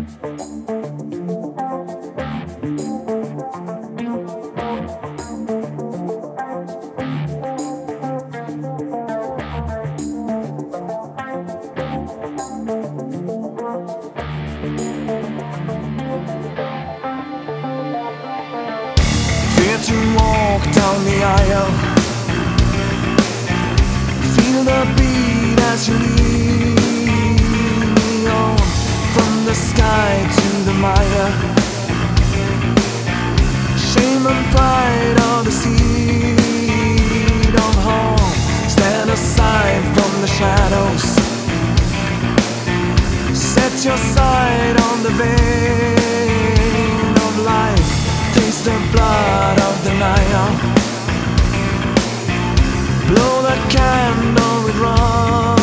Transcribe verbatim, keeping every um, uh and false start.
Fear to walk down the aisle, feel the beat as you lead me on, from the sky to the mire. Shame and pride on the seat of home. Stand aside from the shadows, set your sight on the vein of life. Taste the blood of the Nile. Blow the candle with rum.